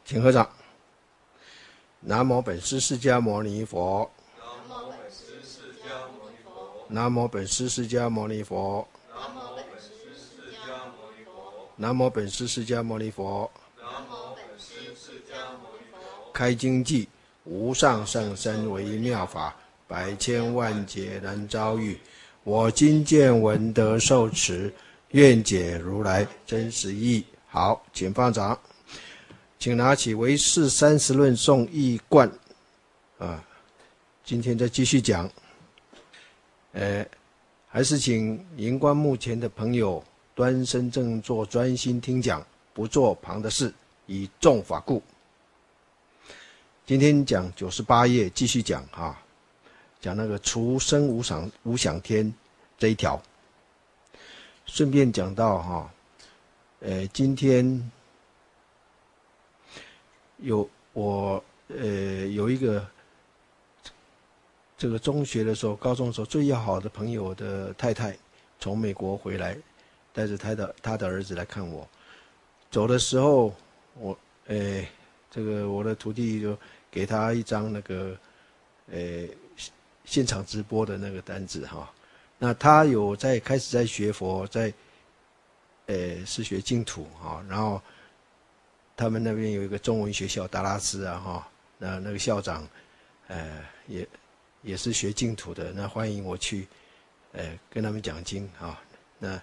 请合掌。南无本师释迦牟尼佛。南无本师释迦牟尼佛。南无本师释迦牟尼佛。开经记，无上甚深微妙法，百千万劫难遭遇。我今见闻得受持，愿解如来真实义。好，请放掌。请拿起唯识30论颂义观今天再继续讲。还是请荧光幕前的朋友端身正坐，专心听讲，不做旁的事，以众法故。今天讲98页，继续讲讲那个除生无想天这一条，顺便讲到今天有一个这个中学的时候、高中的时候最要好的朋友的太太从美国回来，带着他的儿子来看我。走的时候，这个我的徒弟就给他一张那个现场直播的那个单子那他有开始在学佛，是学净土然后他们那边有一个中文学校达拉斯那个校长也是学净土的，那欢迎我去跟他们讲经那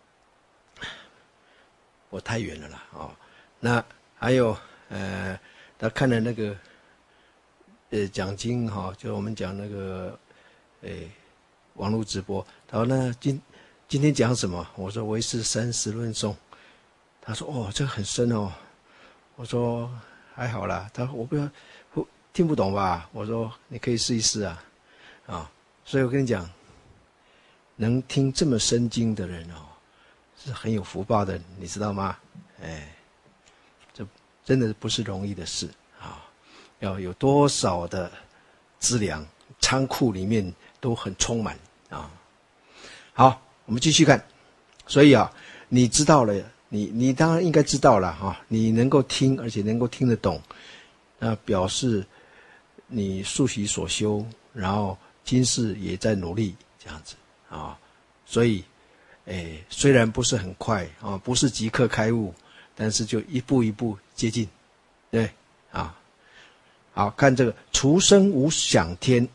我太远了啦那还有他看了那个讲经就我们讲那个网络直播，他说那今天讲什么？我说唯识30论颂。他说这个很深我说还好啦。他说我听不懂吧？我说你可以试一试所以我跟你讲，能听这么深经的人是很有福报的，你知道吗？这真的不是容易的事要有多少的资粮仓库里面都很充满好，我们继续看。所以你知道了，你当然应该知道了你能够听，而且能够听得懂，那表示你素习所修，然后今世也在努力这样子所以虽然不是很快不是即刻开悟，但是就一步一步接近，对好，看这个除生无想天。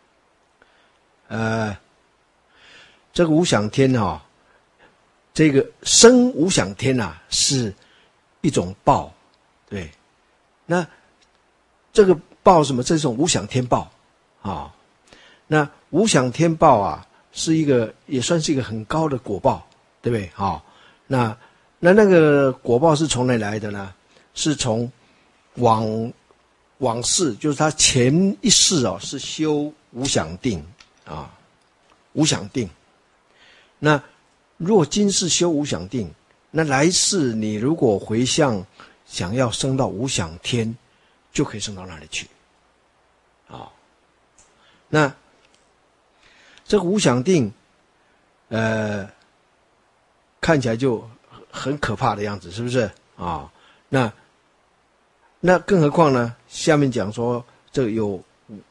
这个无想天这个生无想天是一种报，对。那这个报什么？这种无想天报那无想天报是也算是一个很高的果报，对不对？那个果报是从哪里来的呢？是从往世，就是他前一世是修无想定无想定。那如果今世修无想定，那来世你如果回向想要升到无想天，就可以升到那里去那这个无想定看起来就很可怕的样子，是不是那更何况呢？下面讲说这有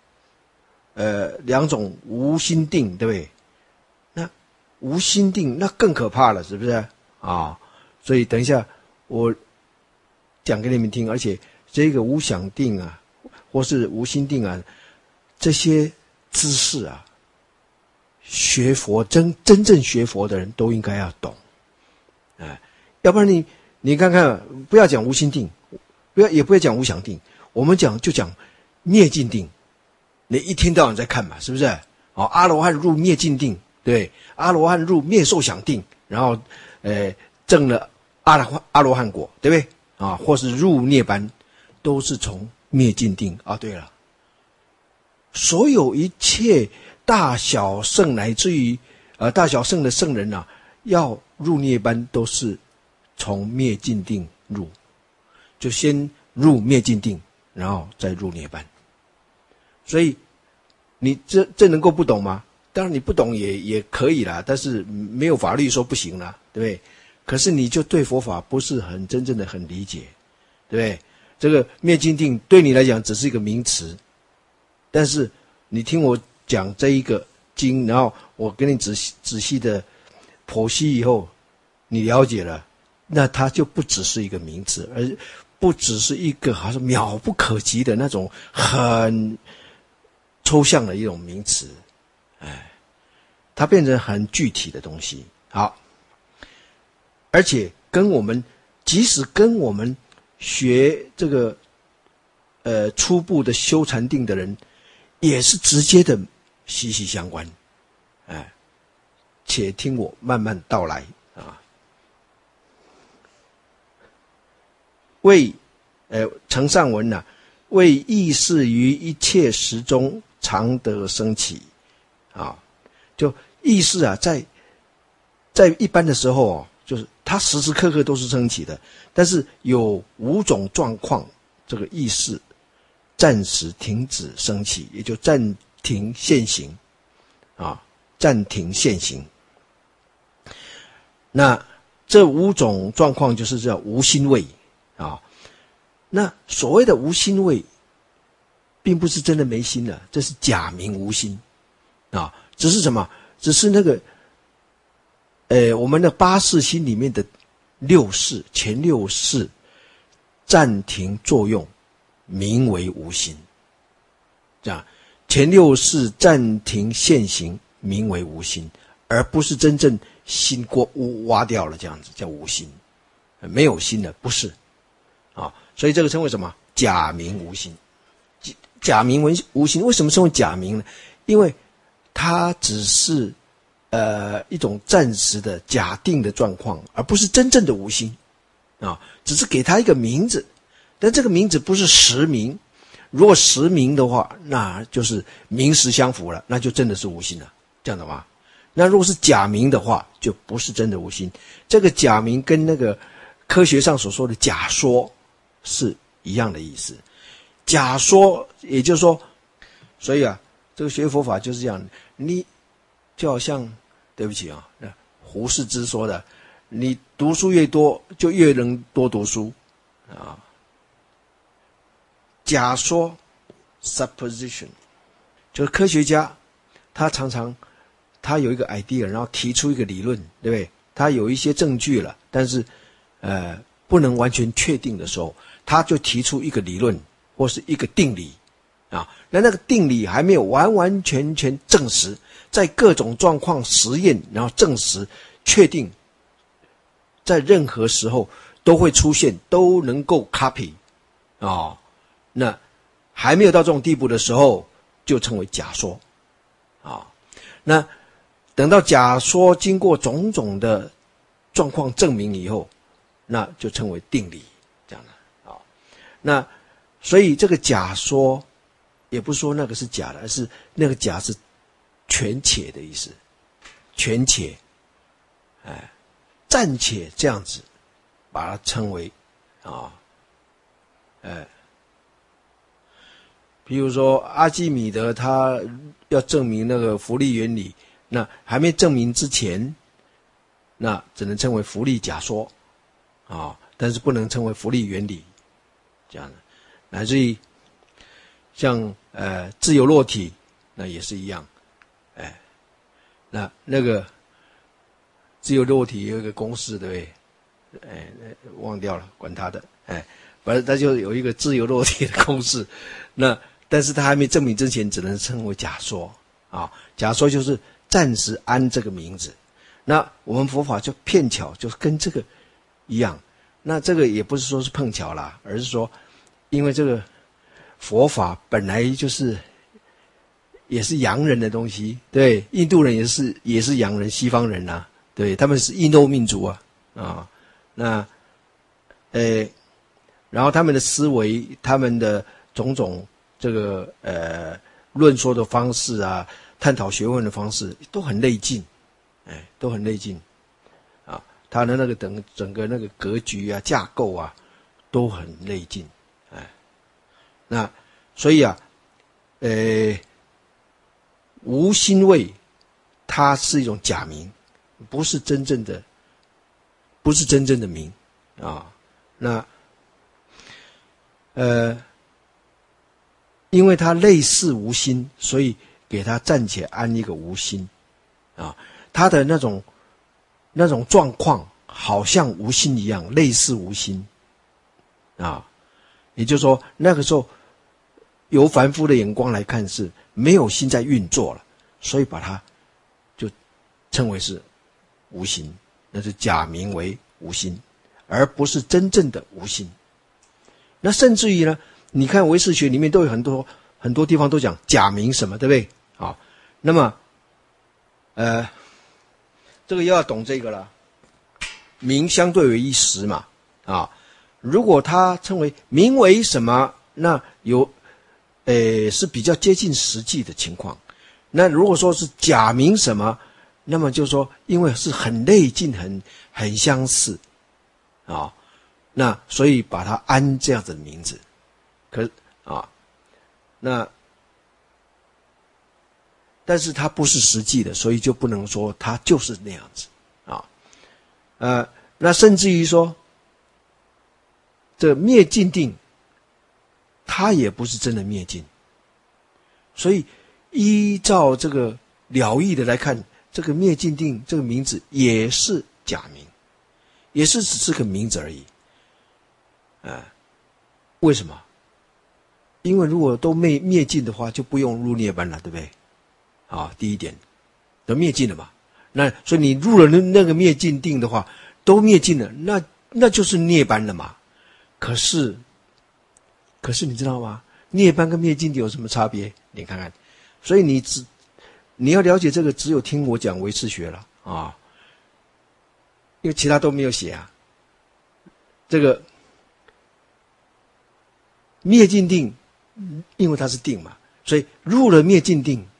2种无心定，对不对？那无心定那更可怕了，是不是所以等一下我讲给你们听。而且这个无想定或是无心定这些知识学佛真正学佛的人都应该要懂要不然你看看，不要讲无心定，也不要讲无想定，我们就讲灭尽定。你一天到晚在看嘛，是不是阿罗汉入灭尽定，对，阿罗汉入灭受想定，然后证了阿罗汉果，对不对或是入涅槃，都是从灭尽定对了，所有一切大小圣乃至于大小圣的圣人要入涅槃都是从灭尽定入，就先入灭尽定，然后再入涅槃。所以你这能够不懂吗？当然你不懂也可以啦，但是没有法律说不行啦，对不对？可是你就对佛法不是很真正的很理解，对不对？ 这个灭尽定对你来讲只是一个名词，但是你听我讲这一个经，然后我跟你仔细的剖析以后，你了解了，那它就不只是一个名词，而不只是一个好像渺不可及的那种很抽象的一种名词，它变成很具体的东西。好，而且即使跟我们学这个初步的修禅定的人，也是直接的息息相关。且听我慢慢道来啊。承上文啊，为意识于一切时中常得升起啊，就意识啊，在一般的时候就是它时时刻刻都是升起的，但是有5种状况，这个意识暂时停止升起，也就暂停现行啊，暂停现行。那这5种状况就是叫无心位啊。那所谓的无心位，并不是真的没心了，这是假名无心啊，只是什么？只是那个我们的8识心里面的6识，前6识暂停作用，名为无心。这样，前6识暂停现行，名为无心，而不是真正心挖掉了，这样子叫无心，没有心了，不是啊。所以这个称为什么？假名无心。假名无心，为什么称为假名呢？因为它只是一种暂时的假定的状况，而不是真正的无心啊，只是给它一个名字，但这个名字不是实名。如果实名的话，那就是名实相符了，那就真的是无心了，这样的吗？那如果是假名的话，就不是真的无心。这个假名跟那个科学上所说的假说是一样的意思。假说也就是说，所以啊，这个学佛法就是这样，你就好像对不起啊，胡适之说的，你读书越多，就越能多读书啊。假说 supposition 就是科学家，他常常他有一个 idea， 然后提出一个理论，对不对？他有一些证据了，但是不能完全确定的时候，他就提出一个理论或是一个定理啊。那个定理还没有完完全全证实，在各种状况实验，然后证实确定，在任何时候都会出现，都能够 copy 啊。那还没有到这种地步的时候，就称为假说啊。那等到假说经过种种的状况证明以后，那就称为定理，这样的啊。那所以这个假说也不是说那个是假的，而是那个假是全且的意思，全且，暂且这样子把它称为啊，比如说阿基米德他要证明那个浮力原理，那还没证明之前，那只能称为浮力假说啊，但是不能称为浮力原理，这样的。乃至于像自由落体，那也是一样，那个自由落体有一个公式，对不对？忘掉了，管他的，反正它就有一个自由落体的公式，那但是它还没证明之前，只能称为假说啊。假说就是暂时安这个名字。那我们佛法就骗巧，就是跟这个一样。那这个也不是说是碰巧啦，而是说，因为这个佛法本来就是也是洋人的东西，对，印度人也是洋人，西方人啊，对，他们是印度民族啊，那然后他们的思维，他们的种种这个论说的方式啊，探讨学问的方式都很类近，都很类近啊，他的那个整个那个格局啊、架构啊都很类近，那所以啊，无心位它是一种假名，不是真正的名啊。那因为他类似无心，所以给他暂且安一个无心啊。他的那种状况好像无心一样，类似无心啊。也就是说，那个时候由凡夫的眼光来看是没有心在运作了，所以把它就称为是无心，那是假名为无心，而不是真正的无心。那甚至于呢，你看唯识学里面都有很多地方都讲假名什么，对不对？啊，那么这个又要懂这个了。名相对为一实嘛，啊，如果他称为名为什么，那是比较接近实际的情况。那如果说是假名什么，那么就说因为是很类近、很相似啊，那所以把它安这样子的名字。但是它不是实际的，所以就不能说它就是那样子啊。那甚至于说，这灭尽定，它也不是真的灭尽。所以依照这个了义的来看，这个灭尽定这个名字也是假名，也是只是个名字而已。为什么？因为如果都灭尽的话，就不用入涅槃了，对不对？啊，第一点，都灭尽了嘛。那所以你入了那个灭尽定的话，都灭尽了，那就是涅槃了嘛。可是你知道吗？涅槃跟灭尽定有什么差别？你看看。所以你要了解这个，只有听我讲唯识学了啊，因为其他都没有写啊。这个灭尽定，因为它是定嘛，所以入了灭尽定。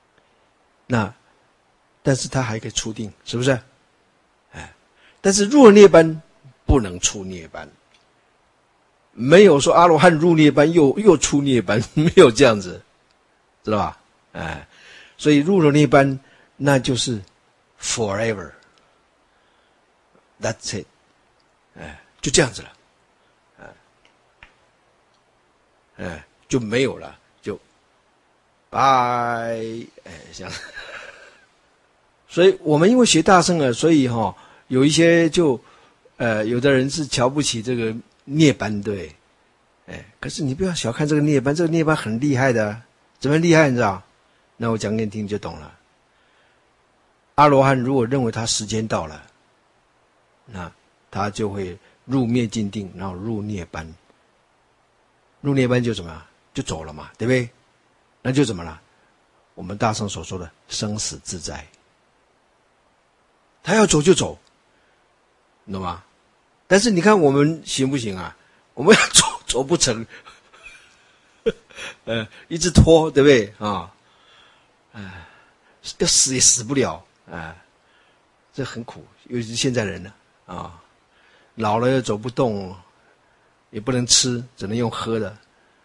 但是他还可以出定，是不是？但是入了涅槃不能出涅槃，没有说阿罗汉入涅槃又出涅槃，没有这样子，知道吧？所以入了涅槃那就是 forever， that's it， 就这样子了，就没有了，就拜，这样。所以我们因为学大乘所以有一些就有的人是瞧不起这个涅槃，对，可是你不要小看这个涅槃，这个涅槃很厉害的，怎么厉害你知道？那我讲给你听就懂了。阿罗汉如果认为他时间到了，那他就会入灭尽定，然后入涅槃。入涅槃就怎么样？就走了嘛，对不对？那就怎么了？我们大乘所说的生死自在。他要走就走，你懂吗？但是你看我们行不行啊？我们要走不成，一直拖，对不对啊？要死也死不了，这很苦，尤其是现在人呢老了又走不动，也不能吃，只能用喝的，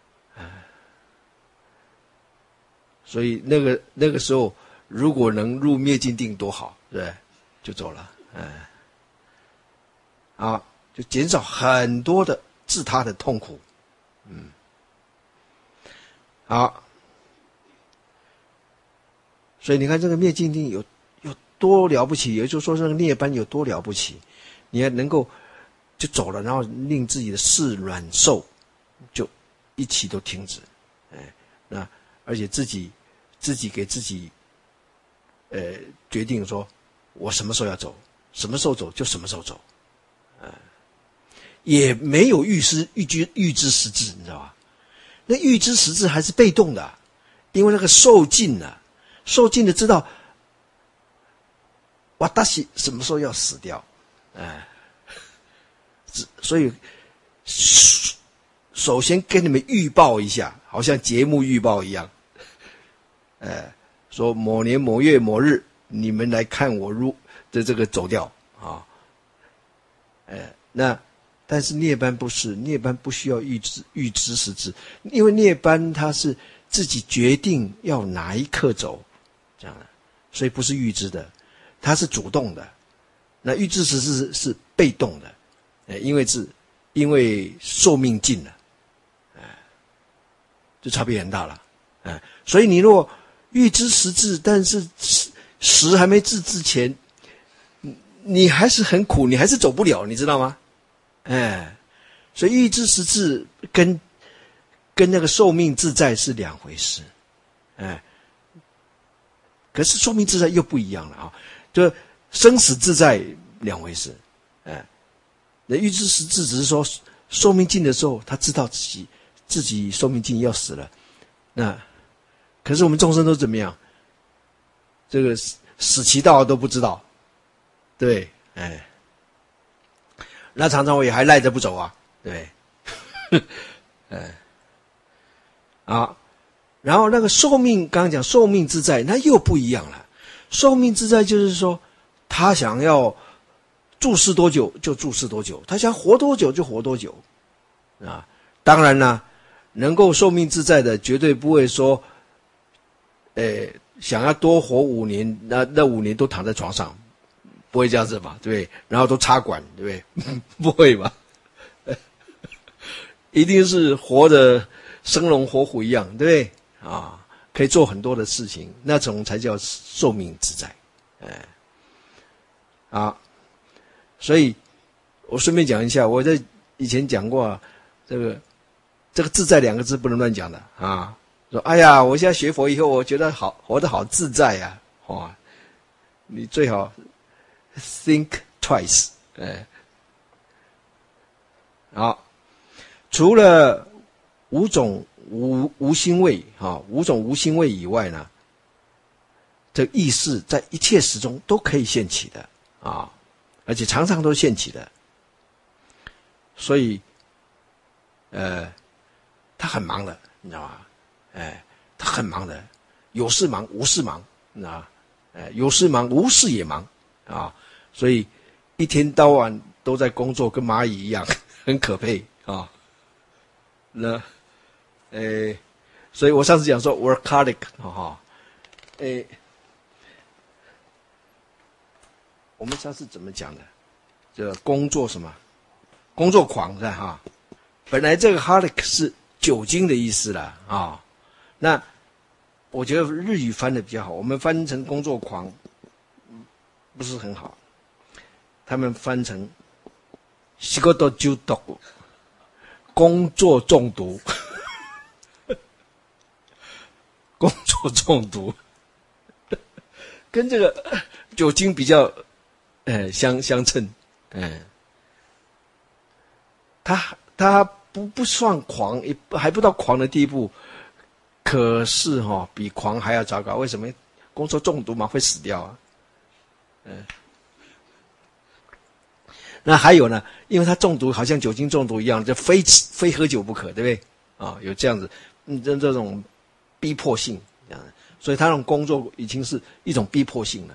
所以那个时候，如果能入灭尽定多好，对不对？就走了，就减少很多的自他的痛苦，好，所以你看这个灭尽定有多了不起，也就是说这个涅槃有多了不起，你还能够就走了，然后令自己的事软受就一起都停止，那而且自己给自己决定说。我什么时候要走，什么时候走就什么时候走，也没有预知时至，你知道吧？那预知时至还是被动的，因为那个受尽了知道，哇，大西什么时候要死掉，所以首先跟你们预报一下，好像节目预报一样，说某年某月某日。你们来看我入的这个走掉那但是涅槃不是，涅槃不需要预知时至，因为涅槃它是自己决定要哪一刻走，这样的，所以不是预知的，它是主动的。那预知时至是被动的，因为寿命尽了， 就差别很大了。所以你如果欲知时至，但是时还没至之前，你还是很苦，你还是走不了，你知道吗？所以欲知时至跟那个寿命自在是两回事。可是寿命自在又不一样了啊，就生死自在两回事。那欲知时至只是说寿命尽的时候，他知道自己寿命尽要死了。那可是我们众生都怎么样？这个死期到都不知道，对，那常常我也还赖着不走啊，对，然后那个寿命，刚刚讲寿命自在，那又不一样了。寿命自在就是说，他想要住世多久就住世多久，他想活多久就活多久啊。当然啦，能够寿命自在的，绝对不会说，想要多活5年，那5年都躺在床上，不会这样子吧？对不对？然后都插管，对不对？不会吧？一定是活得生龙活虎一样，对不对？可以做很多的事情，那种才叫寿命自在。所以我顺便讲一下，我在以前讲过这个自在2个字不能乱讲的啊。说哎呀，我现在学佛以后，我觉得活得好自在呀，你最好 think twice。好，除了5种无心味5种无心味以外呢，这意识在一切时中都可以现起的而且常常都现起的。所以他很忙的，你知道吗？他很忙的，有事忙无事忙，有事忙无事也忙所以一天到晚都在工作，跟蚂蚁一样，很可悲所以我上次讲说 workaholic 我们上次怎么讲的？这工作什么？工作狂是吧？本来这个 holic 是酒精的意思啦那我觉得日语翻的比较好，我们翻成工作狂不是很好，他们翻成仕事中毒，工作中毒，工作中毒，跟这个酒精比较相称。他不算狂，也还不到狂的地步，可是比狂还要糟糕。为什么？工作中毒嘛，会死掉啊。那还有呢，因为他中毒好像酒精中毒一样，就非喝酒不可，对不对？有这样子，这种逼迫性这样的，所以他那种工作已经是一种逼迫性了。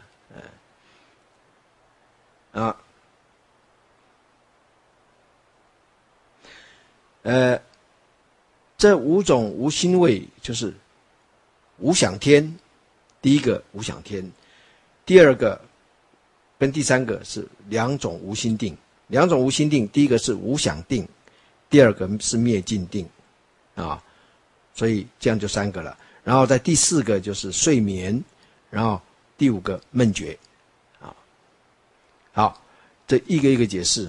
这5种无心味就是无想天，第一个无想天，第二个跟第三个是2种无心定。2种无心定，第一个是无想定，第二个是灭尽定所以这样就3个了。然后在第4个就是睡眠，然后第5个闷觉好，这一个一个解释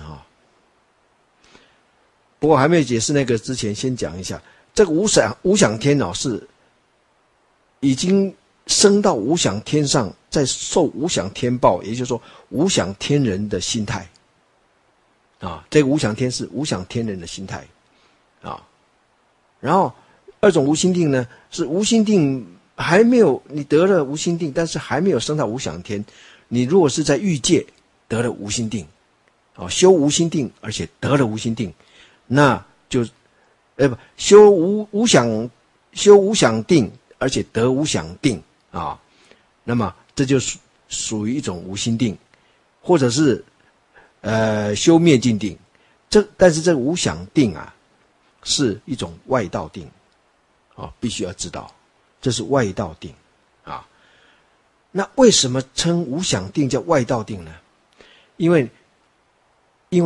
不过还没有解释那个之前，先讲一下这个无想天是已经升到无想天上，在受无想天报，也就是说无想天人的心态这个无想天是无想天人的心态然后2种无心定呢，是无心定还没有，你得了无心定，但是还没有升到无想天。你如果是在欲界得了无心定修无心定，而且得了无心定，那就修无想定，而且得无想定那么这就属于一种无心定，或者是修灭尽定。但是这个无想定是一种外道定必须要知道，这是外道定那为什么称无想定叫外道定呢？因为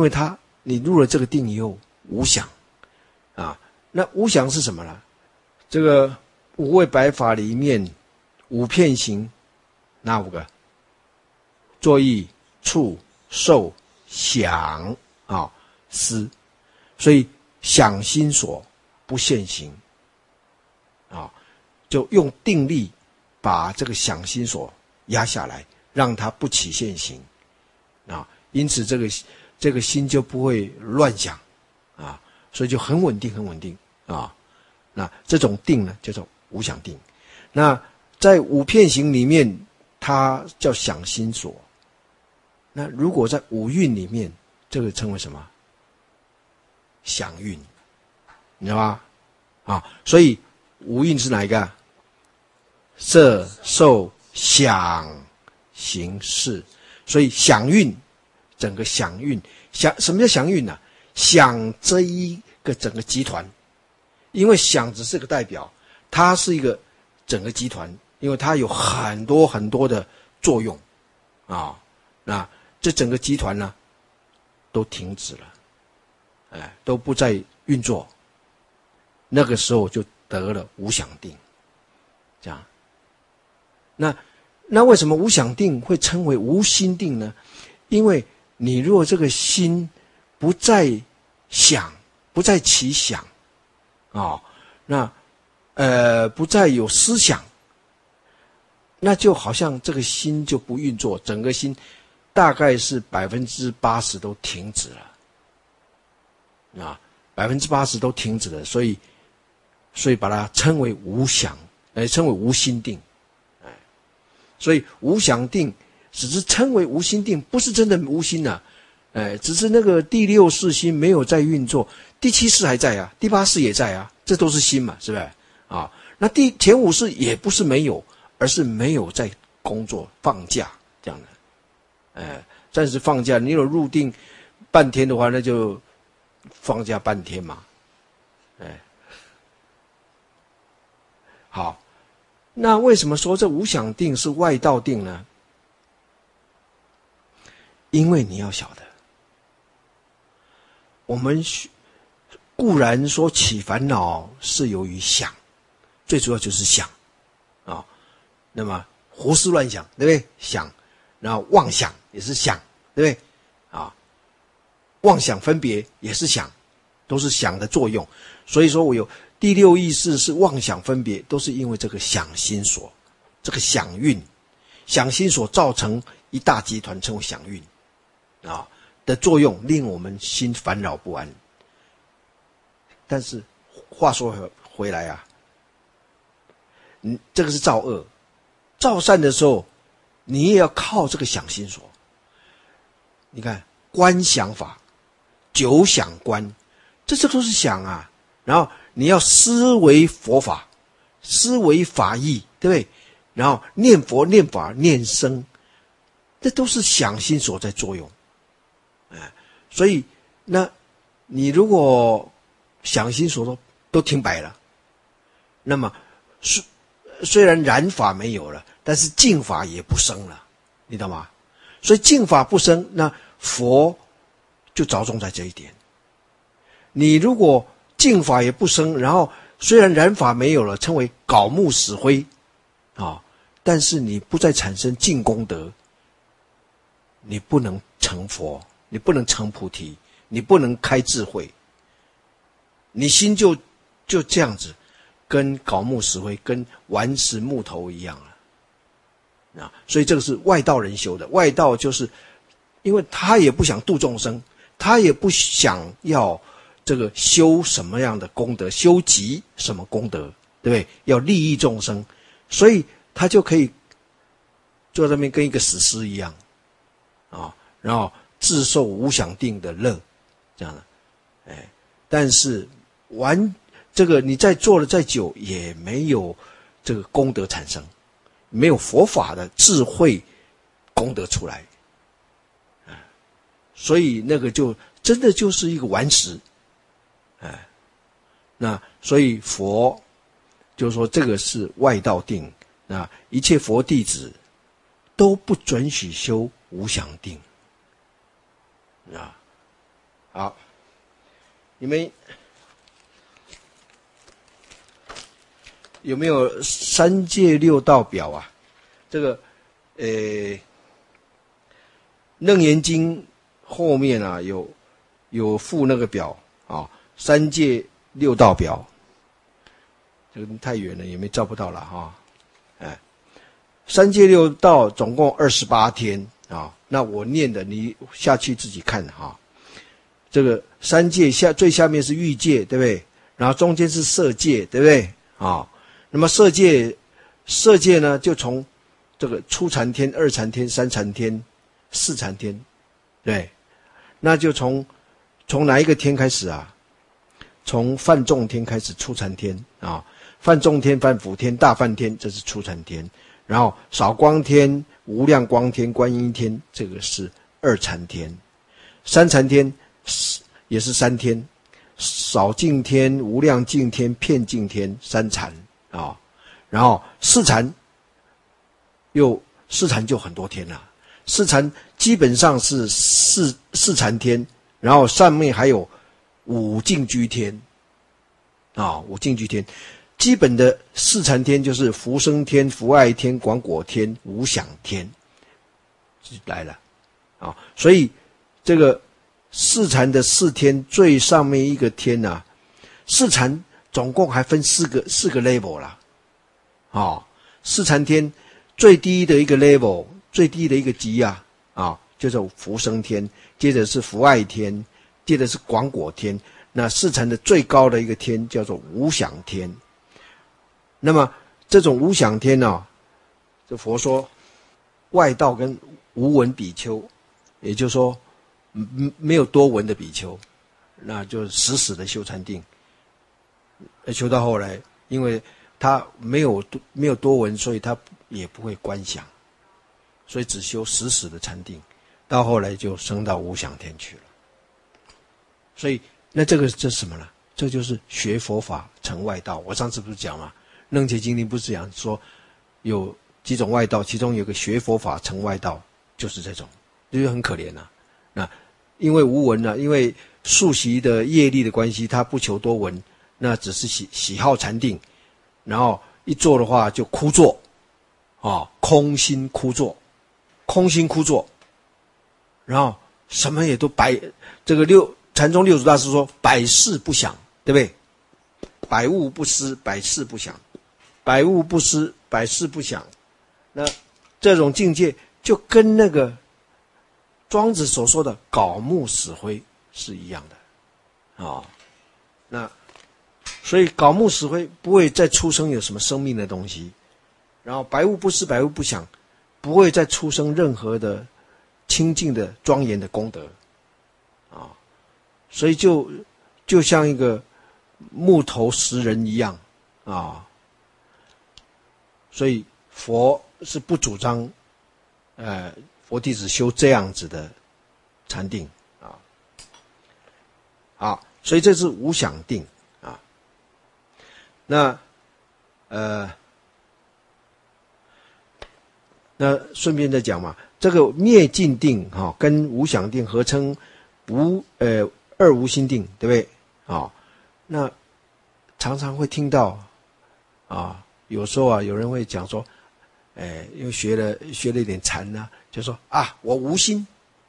你入了这个定以后无想那无想是什么呢？ 这个五位百法里面，五遍行哪五个？作意、触、受、想啊、思。所以想心所不现行啊，就用定力把这个想心所压下来，让它不起现行啊。因此这个心就不会乱想啊，所以就很稳定，很稳定啊。那这种定呢，叫做无想定。那在五遍行里面，它叫想心所。那如果在五蕴里面，这个称为什么？想蕴，你知道吗？啊，所以五蕴是哪一个？色、受、想、行、识。所以想蕴，整个想蕴，什么叫想蕴呢？想这一个整个集团，因为想只是个代表，它是一个整个集团，因为它有很多很多的作用啊。那这整个集团呢，都停止了。都不再运作，那个时候就得了无想定，这样。那为什么无想定会称为无心定呢？因为你若这个心不再想，不再起想，那不再有思想，那就好像这个心就不运作，整个心大概是80%都停止了。80%都停止了，所以把它称为无想，称为无心定，所以无想定只是称为无心定，不是真的无心啊，只是那个第六识心没有在运作，第七识还在啊，第八识也在啊，这都是心嘛，是不是啊？那前五识也不是没有，而是没有在工作，放假这样的，暂时放假，你有入定半天的话，那就放假半天嘛，好，那为什么说这无想定是外道定呢？因为你要晓得，我们固然说起烦恼是由于想，最主要就是想啊，那么胡思乱想，对不对？想，然后妄想也是想，对不对？妄想分别也是想，都是想的作用。所以说我有第六意识是妄想分别，都是因为这个想心所，这个想蕴，想心所造成一大集团，称为想蕴的作用，令我们心烦扰不安。但是话说回来啊，这个是造恶，造善的时候，你也要靠这个想心所。你看观想法。九想观，这都是想啊。然后你要思维佛法，思维法义，对不对？然后念佛、念法、念僧，这都是想心所在作用。所以那你如果想心所都停摆了，那么虽然染法没有了，但是净法也不生了，你懂吗？所以净法不生，那佛就着重在这一点。你如果净法也不生，然后虽然染法没有了，称为槁木死灰但是你不再产生净功德，你不能成佛，你不能成菩提，你不能开智慧，你心就这样子，跟槁木死灰，跟顽石木头一样了所以这个是外道人修的。外道就是因为他也不想度众生，他也不想要这个修什么样的功德，修集什么功德，对不对？要利益众生，所以他就可以坐在那边跟一个死尸一样然后自受无想定的乐，这样的。但是这个你再做了再久，也没有这个功德产生，没有佛法的智慧功德出来。所以那个就真的就是一个顽石。那所以佛就说这个是外道定，那一切佛弟子都不准许修无想定好，你们有没有三界六道表啊？这个楞严经后面啊有附那个表啊，三界六道表。这个太远了，也没照不到了哈。三界六道总共28天啊。那我念的，你下去自己看哈。这个三界最下面是欲界，对不对？然后中间是色界，对不对？啊，那么色界呢，就从这个初禅天、二禅天、三禅天、四禅天，对，那就从哪一个天开始啊？从梵众天开始，初禅天啊，梵众天、梵辅天、大梵天，这是初禅天。然后少光天、无量光天、观音天，这个是二禅天。三禅天也是3天，少净天、无量净天、遍净天，三禅啊。然后四禅就很多天了。四禅基本上是四禅天，然后上面还有五净居天啊，五净居天。基本的四禅天就是福生天、福爱天、广果天、无想天来了啊。所以这个四禅的4天最上面一个天啊，四禅总共还分四个 level 啦。四禅天最低的一个 level， 最低的一个级啊，就是福生天，接着是福爱天，接着是广果天。那四禅的最高的一个天叫做无想天。那么这种无想天呢，这佛说外道跟无闻比丘，也就是说没有多闻的比丘，那就死死的修禅定。修到后来，因为他没有多闻，所以他也不会观想，所以只修死死的禅定，到后来就升到无想天去了。所以那这是什么呢？这就是学佛法成外道。我上次不是讲吗？楞伽经里不是讲说有几种外道，其中有个学佛法成外道，就是这种，就是很可怜啊。那因为无闻啊，因为宿习的业力的关系，他不求多闻，那只是喜好禅定，然后一做的话就枯坐空心枯坐，然后什么也都这个禅宗六祖大师说百事不想，对不对？百物不思，百事不想，百物不思，百事不想。那这种境界就跟那个庄子所说的槁木死灰是一样的那所以槁木死灰不会再出生有什么生命的东西，然后百物不思，百物不想，不会再出生任何的清净的庄严的功德所以就像一个木头石人一样所以佛是不主张佛弟子修这样子的禅定所以这是无想定那顺便再讲嘛，这个灭尽定跟无想定合称二无心定，对不对那常常会听到有时候有人会讲说因为学了一点禅就说我无心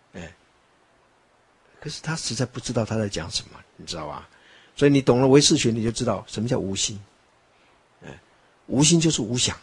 可是他实在不知道他在讲什么，你知道吧？所以你懂了唯识学，你就知道什么叫无心无心就是无想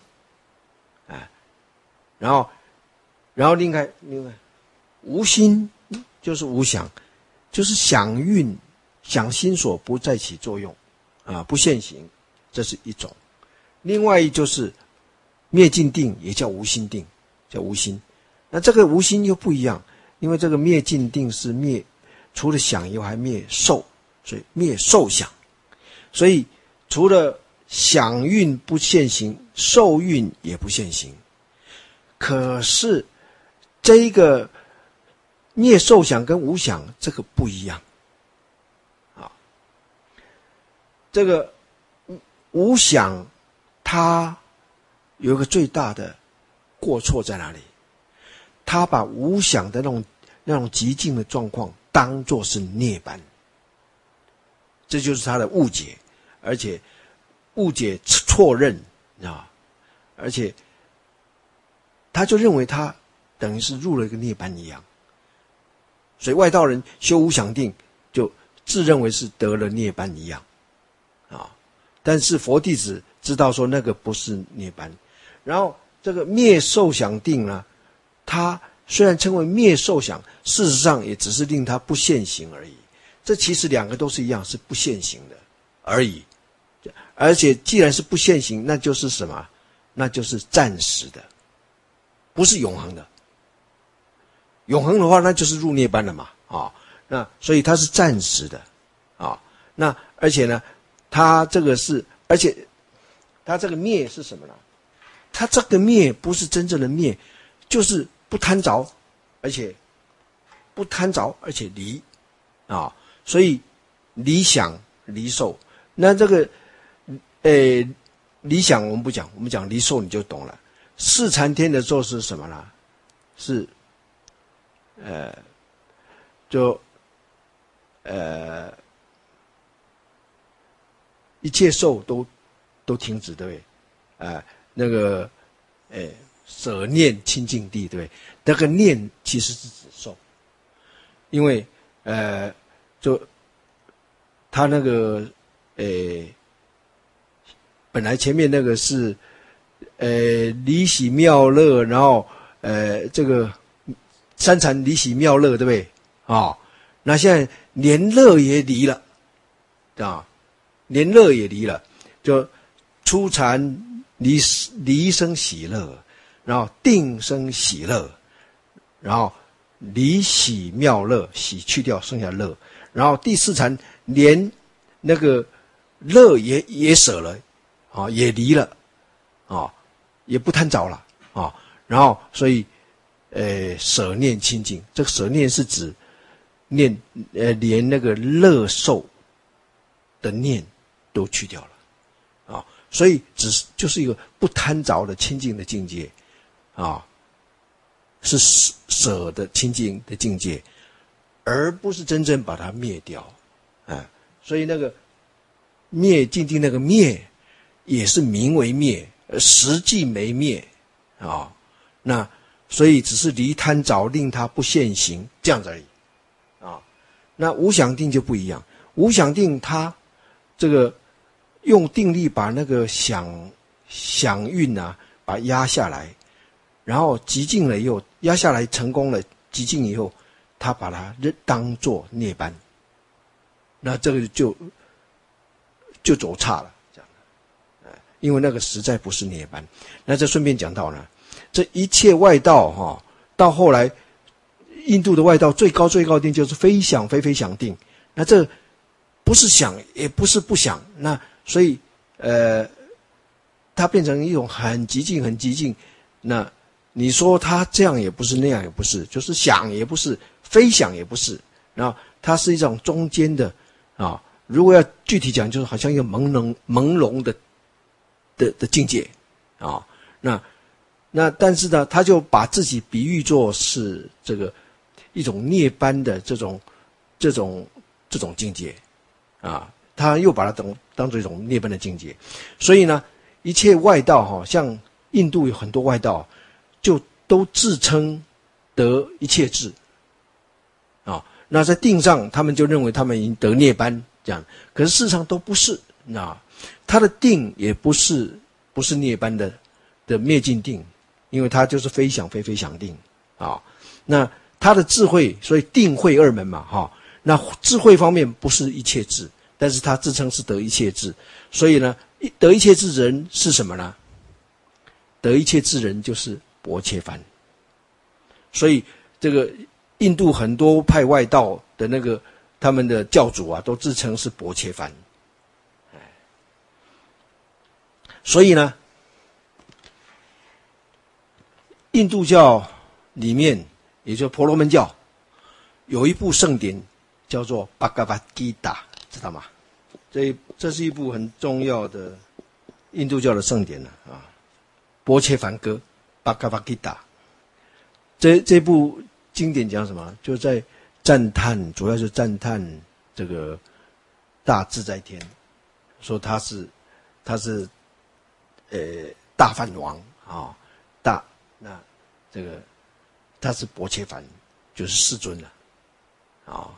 然后另外无心就是无想，就是想心所不再起作用不现行，这是一种。另外就是灭尽定，也叫无心定，叫无心。那这个无心又不一样，因为这个灭尽定是灭除了想以外还灭受，所以灭受想。所以除了想蕴不现行，受蕴也不现行。可是这一个灭受想跟无想这个不一样这个无想它有一个最大的过错在哪里？他把无想的那种极静的状况当作是涅槃，这就是他的误解。而且误解错认啊，而且他就认为他等于是入了一个涅槃一样，所以外道人修无想定就自认为是得了涅槃一样啊。但是佛弟子知道说那个不是涅槃，然后这个灭受想定呢，它虽然称为灭受想，事实上也只是令它不现行而已。这其实两个都是一样，是不现行的而已。而且既然是不现行，那就是什么？那就是暂时的，不是永恒的。永恒的话，那就是入涅槃了嘛，啊，那所以它是暂时的，啊，那而且呢，它这个是，而且它这个灭是什么呢？它这个灭不是真正的灭，就是不贪着，而且不贪着，而且离，啊，所以离想离受，那这个，离想我们不讲，我们讲离受你就懂了。四禅天的时候是什么呢？是。一切受都停止，对不对？那个，舍念清净地，对不对？那个念其实是指受，因为就他那个，本来前面那个是，离喜妙乐，然后这个。三禅离喜妙乐，对不对？那现在连乐也离了，啊，连乐也离了，就初禅离生喜乐，然后定生喜乐，然后离喜妙乐，喜去掉剩下乐，然后第四禅连那个乐也舍了，也离了，也不贪着了，然后所以。舍念清净，这个舍念是指念连那个乐受的念都去掉了啊，所以就是一个不贪着的清净的境界啊，是舍的清净的境界，而不是真正把它灭掉所以那个灭静定那个灭也是名为灭，实际没灭啊，那。所以只是离贪着令它不现行这样子而已那无想定就不一样，无想定它这个用定力把那个想运把它压下来，然后极静了以后，压下来成功了，极静以后他把它当作涅槃，那这个就走差了这样因为那个实在不是涅槃。那这顺便讲到呢，这一切外道到后来印度的外道最高定就是非想非非想定，那这不是想也不是不想，那所以它变成一种很极静，那你说它这样也不是，那样也不是，就是想也不是，非想也不是，然后它是一种中间的如果要具体讲，就是好像一个朦胧的境界那但是呢，他就把自己比喻作是这个一种涅槃的这种境界他又把它当作一种涅槃的境界。所以呢，一切外道像印度有很多外道，就都自称得一切智那在定上，他们就认为他们已经得涅槃这样，可是事实上都不是他的定也不是涅槃的灭尽定。因为它就是非想非非想定那他的智慧，所以定慧二门嘛那智慧方面不是一切智，但是他自称是得一切智，所以呢，得一切智人是什么呢？得一切智人就是薄伽梵。所以这个印度很多派外道的那个他们的教主都自称是薄伽梵。所以呢，印度教里面，也就是婆罗门教，有一部圣典叫做《Bhagavad Gita》，知道吗？这是一部很重要的印度教的圣典薄伽梵歌 Bhagavad Gita。这部经典讲什么？就在赞叹，主要是赞叹这个大自在天，说他是他是大梵王啊，那这个他是薄伽梵，就是世尊了啊。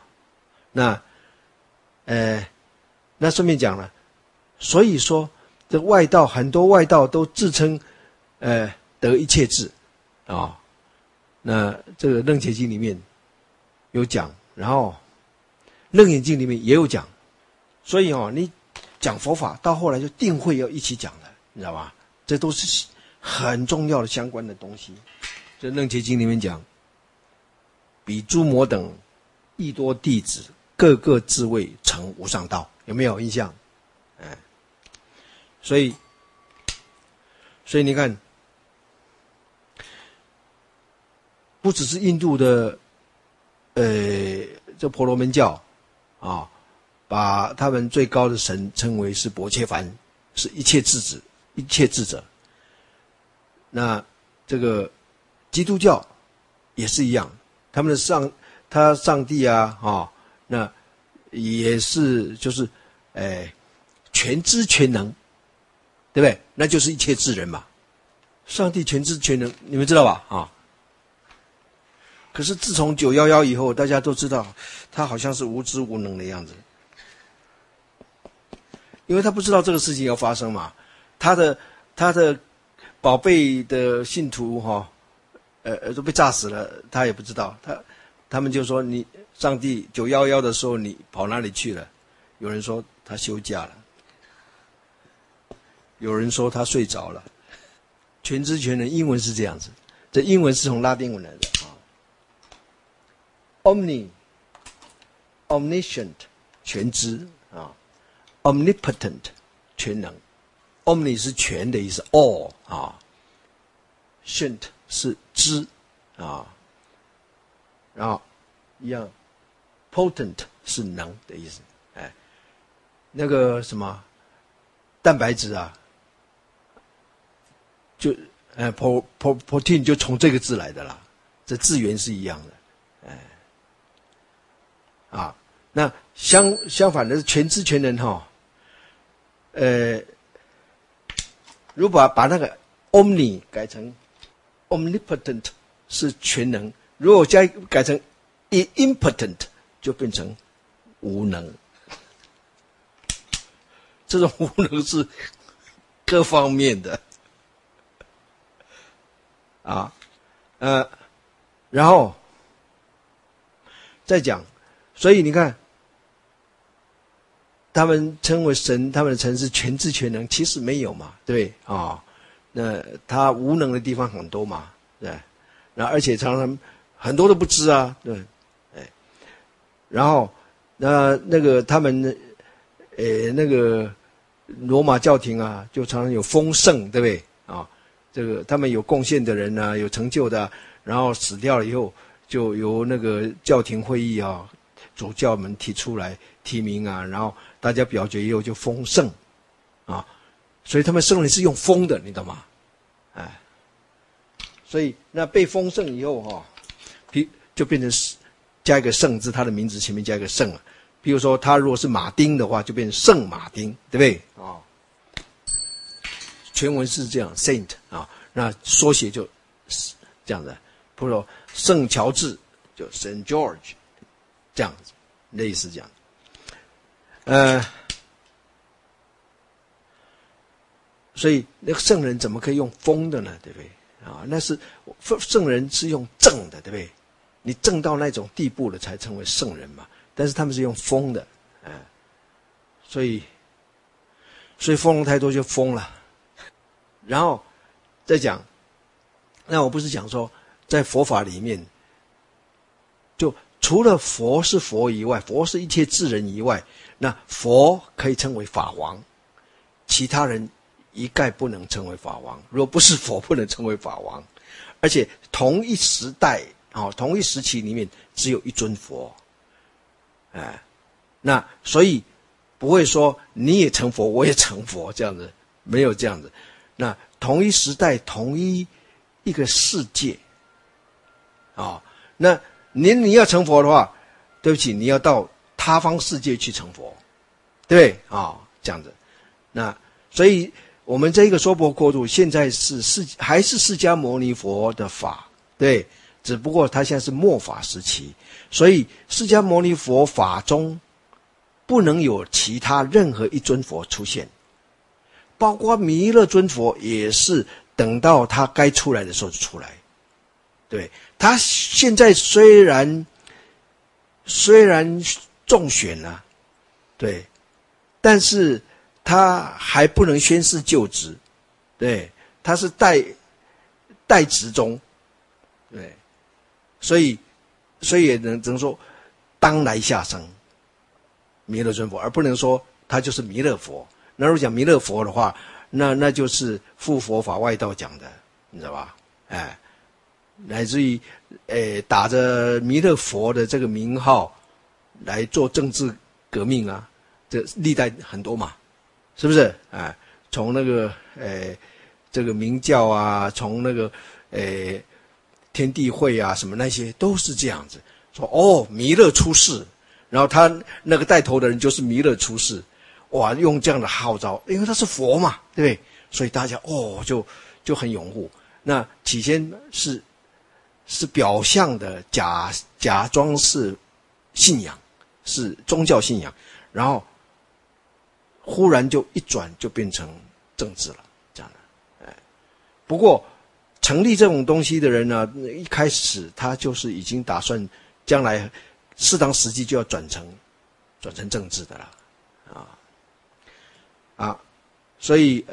那顺便讲了，所以说这外道很多外道都自称得一切智啊。那这个楞伽经里面有讲，然后楞严经里面也有讲，所以你讲佛法到后来就定会要一起讲的，你知道吧？这都是很重要的相关的东西。这楞伽经里面讲，比诸魔等亦多弟子，个个自谓成无上道，有没有印象？所以你看，不只是印度的这婆罗门教啊，把他们最高的神称为是薄伽梵，是一切智者。那这个基督教也是一样，他们的上帝啊，那也是就是全知全能，对不对？那就是一切智人嘛。上帝全知全能，你们知道吧？啊。可是自从911以后，大家都知道他好像是无知无能的样子，因为他不知道这个事情要发生嘛。他的宝贝的信徒都被炸死了，他也不知道。他们就说你上帝911的时候你跑哪里去了？有人说他休假了，有人说他睡着了。全知全能英文是这样子，这英文是从拉丁文来的omniscient 全知omnipotent 全能。omni 是全的意思 all scient 是知然后一样 potent 是能的意思。那个什么蛋白质就protein 就从这个字来的啦，这字源是一样的。那相反的是全知全能如果把那个 omni 改成 omnipotent 是全能，如果改成 impotent 就变成无能。这种无能是各方面的然后再讲，所以你看他们称为神，他们的神是全知全能，其实没有嘛，对不对那他无能的地方很多嘛，对，然后而且常常很多都不知对，然后那个他们那个罗马教廷就常常有封圣，对不对这个他们有贡献的人有成就的，然后死掉了以后，就由那个教廷会议主教们提出来提名然后大家表决以后就封圣所以他们圣人是用封的，你懂吗？所以那被封圣以后就变成加一个圣字，他的名字前面加一个圣了。比如说他如果是马丁的话，就变成圣马丁，对不对全文是这样 saint 那缩写就这样的，比如说圣乔治就 Saint George 这样子，类似这样所以那个圣人怎么可以用封的呢？对不对那是圣人是用正的，对不对？你正到那种地步了才成为圣人嘛。但是他们是用封的所以封容太多就疯了。然后再讲，那我不是讲说在佛法里面，就除了佛是佛以外，佛是一切智人以外，那佛可以称为法王，其他人一概不能称为法王。如果不是佛，不能称为法王。而且同一时代同一时期里面只有一尊佛那所以不会说你也成佛我也成佛这样子，没有这样子。那同一时代同一个世界那你要成佛的话，对不起，你要到他方世界去成佛，对不对这样子。那所以我们这个娑婆国土现在还是释迦牟尼佛的法，对，只不过它现在是末法时期，所以释迦牟尼佛法中不能有其他任何一尊佛出现，包括弥勒尊佛也是等到他该出来的时候就出来。对，他现在虽然中选了，对，但是他还不能宣誓就职，对，他是待职中，对，所以也只能说当来下生弥勒尊佛，而不能说他就是弥勒佛。那如果讲弥勒佛的话，那就是附佛法外道讲的，你知道吧？哎，乃至于打着弥勒佛的这个名号来做政治革命啊，这历代很多嘛，是不是？哎，从那个这个明教啊，从那个天地会啊，什么那些都是这样子说哦，弥勒出世，然后他那个带头的人就是弥勒出世，哇，用这样的号召，因为他是佛嘛，对不对？所以大家就很拥护。那起先是表象的假装是信仰，是宗教信仰，然后忽然就一转就变成政治了，这样的。不过成立这种东西的人呢，一开始他就是已经打算将来适当时机就要转成政治的了，所以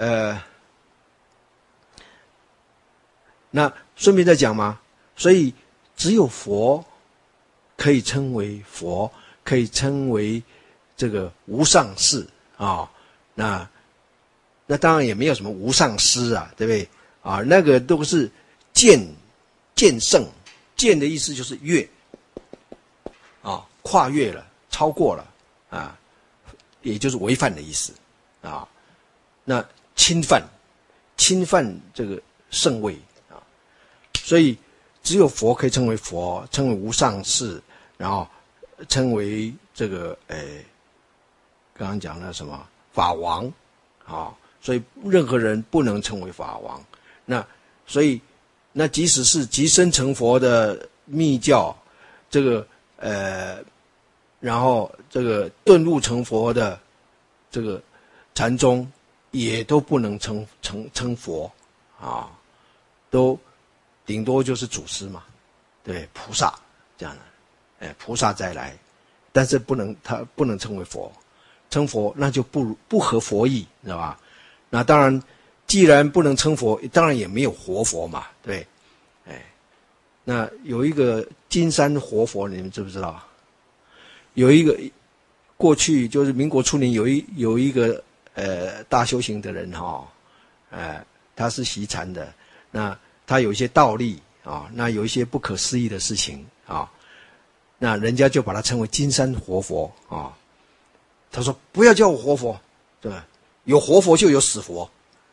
那顺便再讲嘛，所以只有佛可以称为佛，可以称为这个无上士啊。那当然也没有什么无上师啊，对不对啊？那个都是见圣，见的意思就是越啊，跨越了，超过了啊，也就是违反的意思啊。那侵犯这个圣位啊，所以只有佛可以称为佛，称为无上士，然后称为这个刚刚讲了什么法王啊，所以任何人不能称为法王。所以即使是即生成佛的密教，这个然后这个顿悟成佛的这个禅宗，也都不能称佛啊，都顶多就是祖师嘛，对，菩萨这样的，菩萨再来，但是他不能称为佛，称佛那就不合佛意，知道吧？那当然，既然不能称佛，当然也没有活佛嘛，对，那有一个金山活佛，你们知不知道？有一个过去就是民国初年有一个大修行的人他是习禅的，那他有一些道力啊，那有一些不可思议的事情啊，那人家就把他称为金山活佛啊。他说不要叫我活佛，对吧？有活佛就有死佛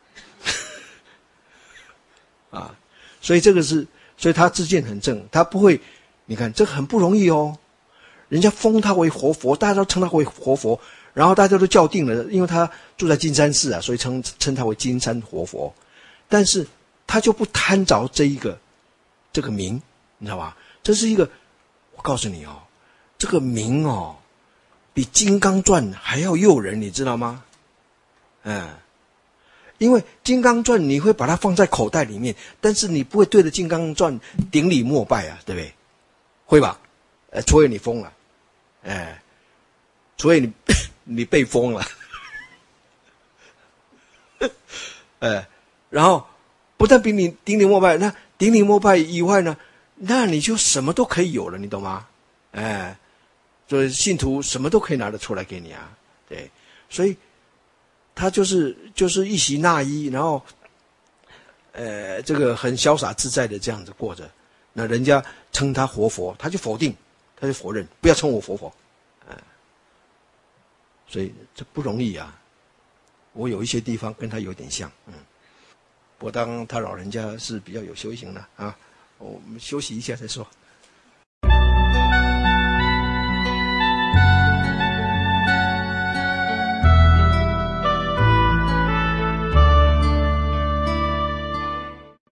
啊，所以他知见很正，他不会，你看这很不容易哦。人家封他为活佛，大家都称他为活佛，然后大家都校定了，因为他住在金山寺啊，所以称他为金山活佛。但是他就不贪着这个名，你知道吧？这是一个，我告诉你哦，这个名哦，比《金刚传》还要诱人，你知道吗？因为《金刚传》你会把它放在口袋里面，但是你不会对着《金刚传》顶礼膜拜啊，对不对？会吧？除非你疯了，除非你被封了，然后不但顶礼膜拜，那顶礼膜拜以外呢，那你就什么都可以有了，你懂吗？所以信徒什么都可以拿得出来给你啊，对，所以他就是一席纳衣，然后这个很潇洒自在的这样子过着，那人家称他活佛，他就否定，他就否认，不要称我活佛，所以这不容易啊。我有一些地方跟他有点像，不过当他老人家是比较有修行的啊，我们休息一下再说。